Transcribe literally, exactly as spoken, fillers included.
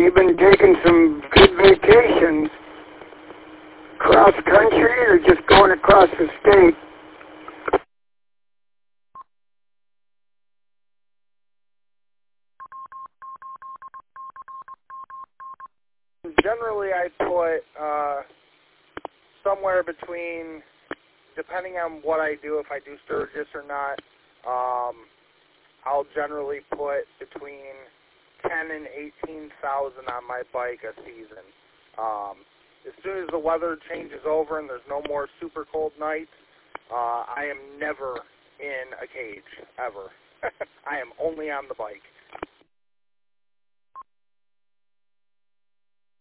you've been taking some good vacations cross country or just going across the state? Generally, I put uh, somewhere between, depending on what I do, if I do Sturgis or not, um, I'll generally put between ten and eighteen thousand on my bike a season. Um, as soon as the weather changes over and there's no more super cold nights, uh, I am never in a cage ever. I am only on the bike.